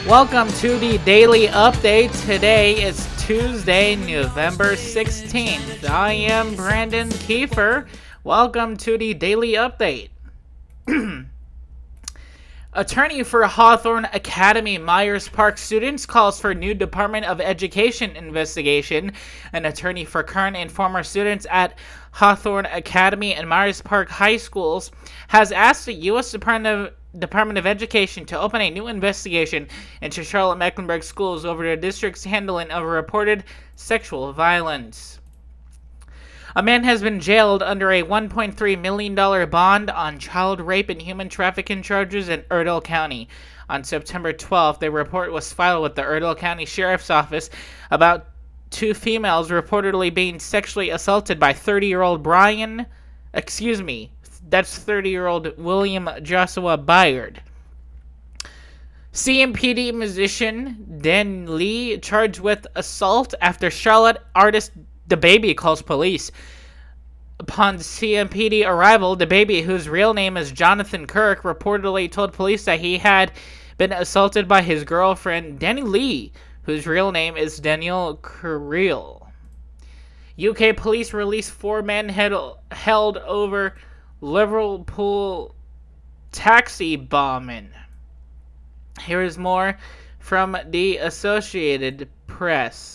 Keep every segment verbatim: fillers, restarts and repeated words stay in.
Welcome to the Daily Update. Today is Tuesday, November sixteenth. I am Brandon Kiefer. Welcome to the Daily Update. Attorney for Hawthorne Academy Myers Park students calls for new Department of Education investigation. An attorney for current and former students at Hawthorne Academy and Myers Park High Schools has asked the U S Department of Department of Education to open a new investigation into Charlotte-Mecklenburg schools over the district's handling of reported sexual violence. A man has been jailed under a one point three million dollars bond on child rape and human trafficking charges in Erdahl County. On September twelfth, a report was filed with the Erdahl County Sheriff's Office about two females reportedly being sexually assaulted by thirty-year-old Brian, excuse me, that's thirty-year-old William Joshua Byard. C M P D musician Dan Lee charged with assault after Charlotte artist DaBaby calls police. Upon C M P D arrival, DaBaby, whose real name is Jonathan Kirk, reportedly told police that he had been assaulted by his girlfriend, Danny Lee, whose real name is Danielle Carril. U K police released four men held, held over Liverpool taxi bombing. Here is more from the Associated Press.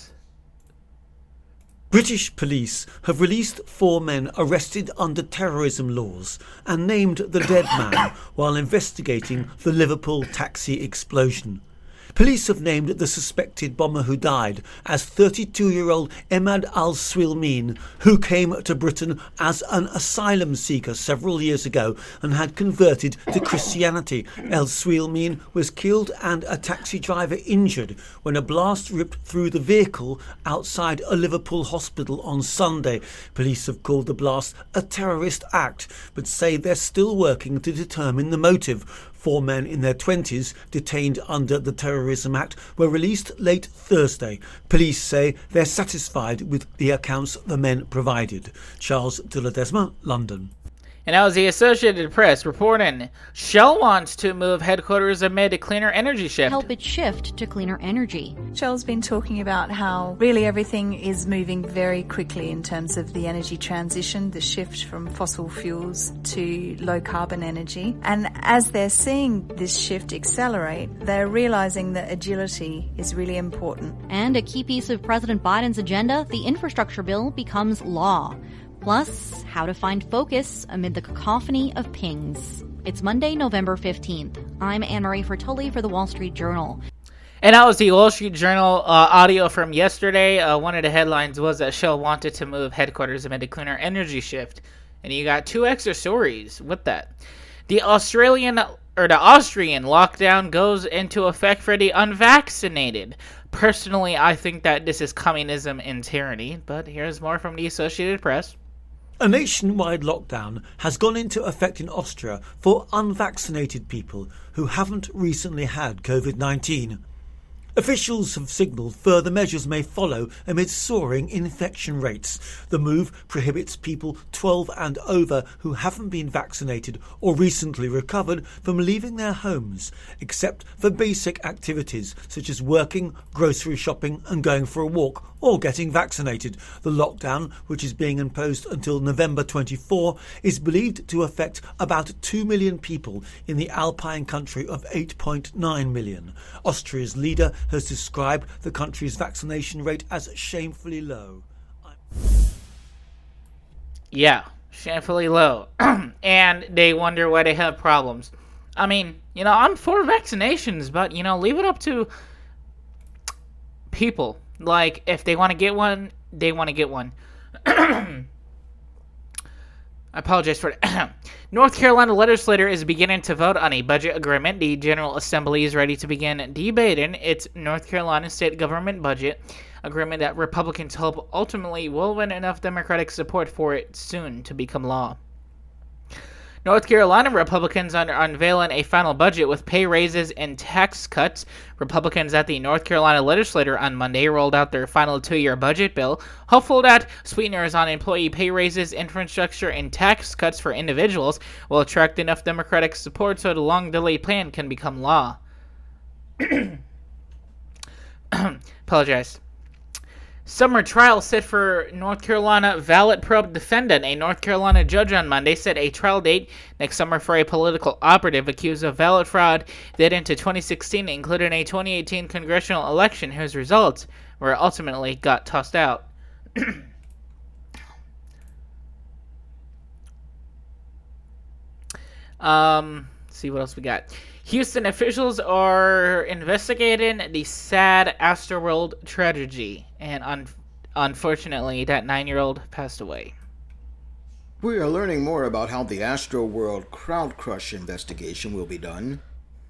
British police have released four men arrested under terrorism laws and named the dead man while investigating the Liverpool taxi explosion. Police have named the suspected bomber who died as thirty-two-year-old Emad al-Swilmeen, who came to Britain as an asylum seeker several years ago and had converted to Christianity. Al-Swilmeen was killed and a taxi driver injured when a blast ripped through the vehicle outside a Liverpool hospital on Sunday. Police have called the blast a terrorist act, but say they're still working to determine the motive. Four men in their twenties, detained under the Terrorism Act, were released late Thursday. Police say they're satisfied with the accounts the men provided. Charles de Ledesma, London. And that was the Associated Press reporting. Shell wants to move headquarters amid a cleaner energy shift. Help it shift to cleaner energy. Shell's been talking about how really everything is moving very quickly in terms of the energy transition, the shift from fossil fuels to low carbon energy. And as they're seeing this shift accelerate, they're realizing that agility is really important. And a key piece of President Biden's agenda, the infrastructure bill, becomes law. Plus, how to find focus amid the cacophony of pings. It's Monday, November fifteenth. I'm Anne-Marie Fertoli for the Wall Street Journal. And that was the Wall Street Journal uh, audio from yesterday. Uh, one of the headlines was that Shell wanted to move headquarters amid a cleaner energy shift. And you got two extra stories with that. The Australian or the Austrian lockdown goes into effect for the unvaccinated. Personally, I think that this is communism and tyranny, but here's more from the Associated Press. A nationwide lockdown has gone into effect in Austria for unvaccinated people who haven't recently had covid nineteen. Officials have signalled further measures may follow amid soaring infection rates. The move prohibits people twelve and over who haven't been vaccinated or recently recovered from leaving their homes, except for basic activities such as working, grocery shopping and going for a walk or getting vaccinated. The lockdown, which is being imposed until November twenty-fourth, is believed to affect about two million people in the Alpine country of eight point nine million. Austria's leader has described the country's vaccination rate as shamefully low. Yeah, shamefully low. And they wonder why they have problems. I mean, you know, I'm for vaccinations, but, you know, leave it up to people. Like, if they want to get one, they want to get one. I apologize for it. North Carolina legislature is beginning to vote on a budget agreement. The General Assembly is ready to begin debating its North Carolina state government budget agreement that Republicans hope ultimately will win enough Democratic support for it soon to become law. North Carolina Republicans are unveiling a final budget with pay raises and tax cuts. Republicans at the North Carolina legislature on Monday rolled out their final two-year budget bill, hopeful that sweeteners on employee pay raises, infrastructure, and tax cuts for individuals will attract enough Democratic support so the long-delayed plan can become law. Apologize. Summer trial set for North Carolina ballot probe defendant. A North Carolina judge on Monday set a trial date next summer for a political operative accused of ballot fraud that into twenty sixteen included a twenty eighteen congressional election whose results were ultimately got tossed out. um, let's see what else we got. Houston officials are investigating the sad Astroworld tragedy, and un- unfortunately, that nine-year-old passed away. We are learning more about how the Astroworld crowd crush investigation will be done.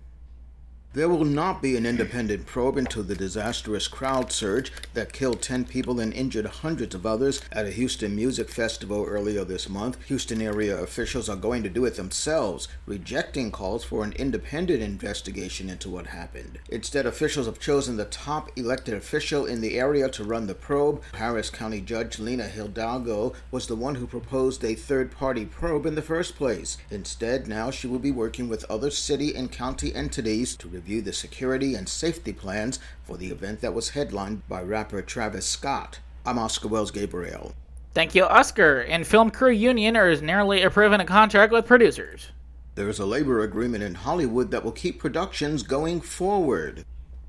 There will not be an independent probe into the disastrous crowd surge that killed ten people and injured hundreds of others at a Houston music festival earlier this month. Houston area officials are going to do it themselves, rejecting calls for an independent investigation into what happened. Instead, officials have chosen the top elected official in the area to run the probe. Harris County Judge Lena Hidalgo was the one who proposed a third-party probe in the first place. Instead, now she will be working with other city and county entities to review the security and safety plans for the event that was headlined by rapper Travis Scott. I'm Oscar Wells Gabriel. Thank you, Oscar. And Film Crew Union is nearly approving a contract with producers. There is a labor agreement in Hollywood that will keep productions going forward.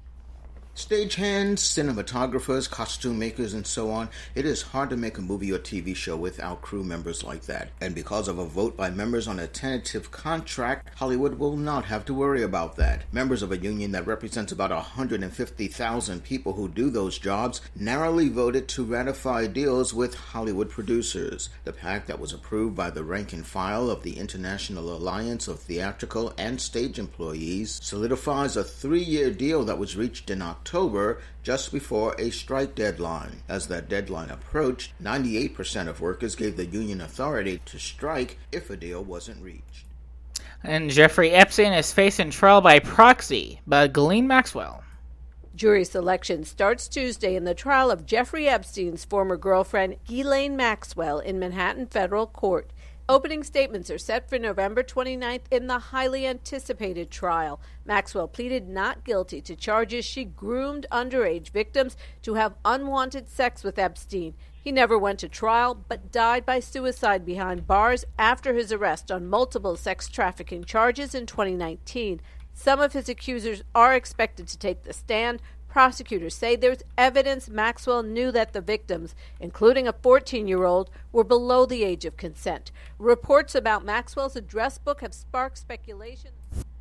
Stagehands, cinematographers, costume makers, and so on. It is hard to make a movie or T V show without crew members like that. And because of a vote by members on a tentative contract, Hollywood will not have to worry about that. Members of a union that represents about one hundred fifty thousand people who do those jobs narrowly voted to ratify deals with Hollywood producers. The pact that was approved by the rank and file of the International Alliance of Theatrical and Stage Employees solidifies a three-year deal that was reached in October. October, just before a strike deadline. As that deadline approached, ninety-eight percent of workers gave the union authority to strike if a deal wasn't reached. And Jeffrey Epstein is facing trial by proxy by Ghislaine Maxwell. Jury selection starts Tuesday in the trial of Jeffrey Epstein's former girlfriend, Ghislaine Maxwell, in Manhattan Federal Court. Opening statements are set for November twenty-ninth in the highly anticipated trial. Maxwell pleaded not guilty to charges she groomed underage victims to have unwanted sex with Epstein. He never went to trial, but died by suicide behind bars after his arrest on multiple sex trafficking charges in twenty nineteen. Some of his accusers are expected to take the stand. Prosecutors say there's evidence Maxwell knew that the victims, including a fourteen-year-old, were below the age of consent. Reports about Maxwell's address book have sparked speculation.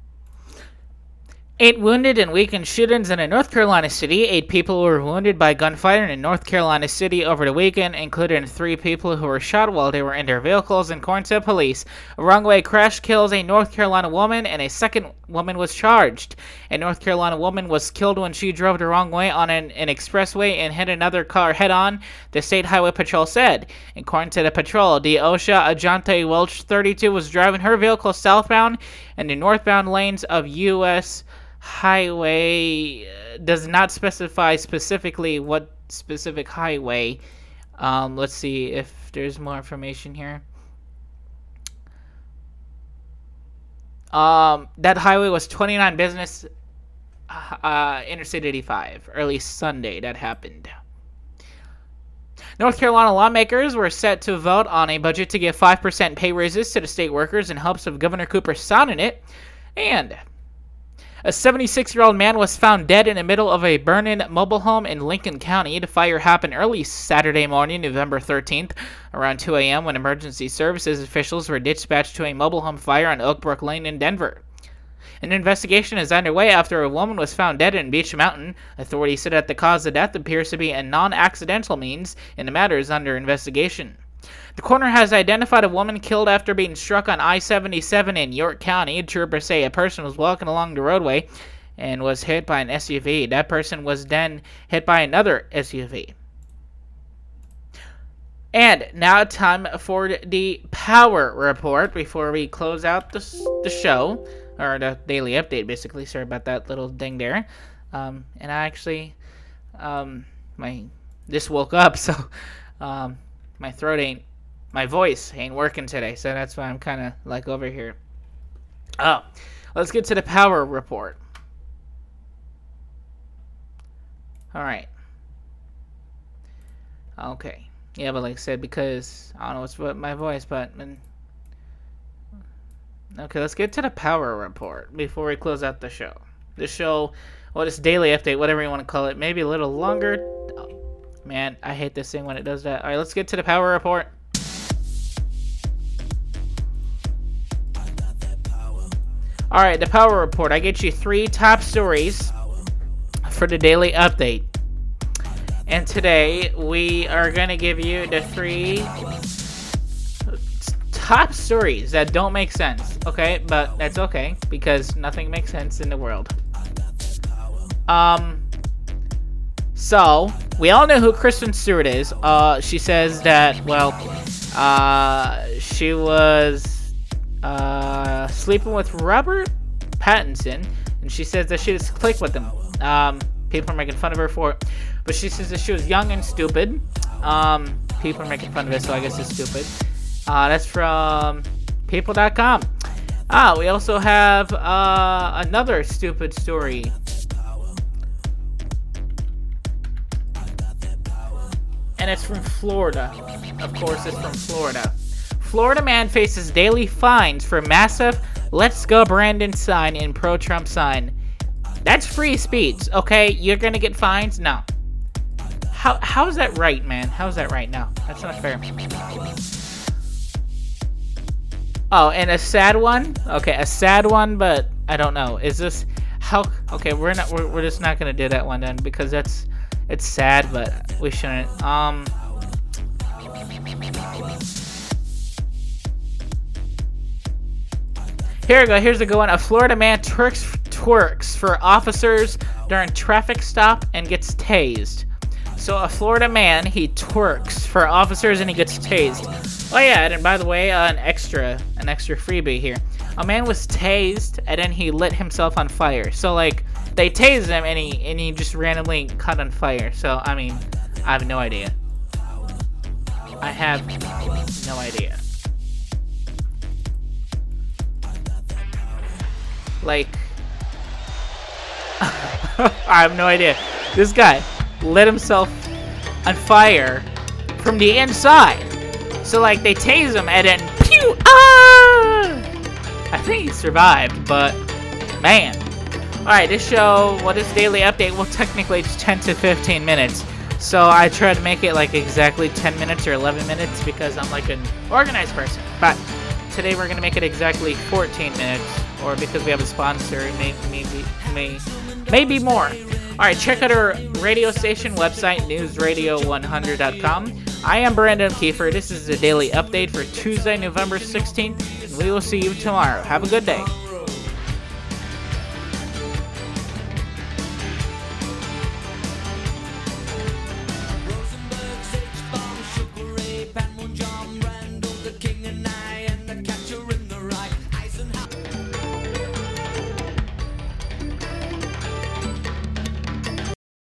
Eight wounded in weekend shootings in a North Carolina city. Eight people were wounded by gunfire in North Carolina City over the weekend, including three people who were shot while they were in their vehicles, according to police. A wrong-way crash kills a North Carolina woman, and a second woman was charged. A North Carolina woman was killed when she drove the wrong way on an, an expressway and hit another car head-on, the State Highway Patrol said. According to the patrol, Deosha Ajante Welch, thirty-two, was driving her vehicle southbound in the northbound lanes of U S highway. Uh, does not specify specifically what specific highway. Um, let's see if there's more information here. Um, that highway was twenty-nine Business uh, Interstate eighty-five. Early Sunday that happened. North Carolina lawmakers were set to vote on a budget to give five percent pay raises to the state workers in hopes of Governor Cooper signing it. And a seventy-six-year-old man was found dead in the middle of a burning mobile home in Lincoln County. The fire happened early Saturday morning, November thirteenth, around two a.m. when emergency services officials were dispatched to a mobile home fire on Oak Brook Lane in Denver. An investigation is underway after a woman was found dead in Beach Mountain. Authorities said that the cause of death appears to be a non-accidental means, and the matter is under investigation. The coroner has identified a woman killed after being struck on I seventy-seven in York County. Troopers say a person was walking along the roadway and was hit by an S U V. That person was then hit by another S U V. And now time for the Power Report before we close out the, the show, or the daily update, basically. Sorry about that little ding there. Um, and I actually, um, my just woke up, so um, my throat ain't, my voice ain't working today, so that's why I'm kind of like over here. Oh, let's get to the Power Report. Alright. Okay. Yeah, but like I said, because I don't know what's with my voice, but and, okay, let's get to the power report before we close out the show. The show, well, this daily update, whatever you want to call it, maybe a little longer. Oh, man, I hate this thing when it does that. All right, let's get to the power report. All right, the power report. I get you three top stories for the daily update. And today, we are going to give you the three top stories that don't make sense, okay? But that's okay, because nothing makes sense in the world. Um, so, we all know who Kristen Stewart is. Uh, she says that, well, uh, she was uh, sleeping with Robert Pattinson, and she says that she just clicked with him. Um, people are making fun of her for it. But she says that she was young and stupid. Um, people are making fun of it, so I guess it's stupid. Uh, that's from people dot com. Ah, we also have uh, another stupid story. And it's from Florida. Of course, it's from Florida. Florida man faces daily fines for massive "Let's Go Brandon" sign and pro-Trump sign. That's free speech, okay? You're gonna get fines? No. How How's that right, man? How's that right? No, that's not fair. Oh, and a sad one? Okay, a sad one, but I don't know. Is this... How... Okay, we're not... We're, we're just not gonna do that one then, because that's... It's sad, but we shouldn't. Um... Here we go. Here's a good one. A Florida man twerks, twerks for officers during traffic stop and gets tased. So a Florida man, he twerks for officers and he gets tased. Oh yeah, and by the way, uh, an extra, an extra freebie here. A man was tased and then he lit himself on fire. So like, they tased him and he and he just randomly caught on fire. So I mean, I have no idea. I have no idea. Like, I have no idea. This guy lit himself on fire from the inside. So, like, they tase him and then, pew, ah! I think he survived, but, man. Alright, this show, well, this daily update, well, technically it's ten to fifteen minutes. So, I try to make it, like, exactly ten minutes or eleven minutes because I'm, like, an organized person. But, today we're going to make it exactly fourteen minutes. Or because we have a sponsor, maybe, maybe, maybe, maybe more. Alright, check out our radio station website, news radio one hundred dot com. I am Brandon Kiefer. This is the daily update for Tuesday, November sixteenth. And we will see you tomorrow. Have a good day.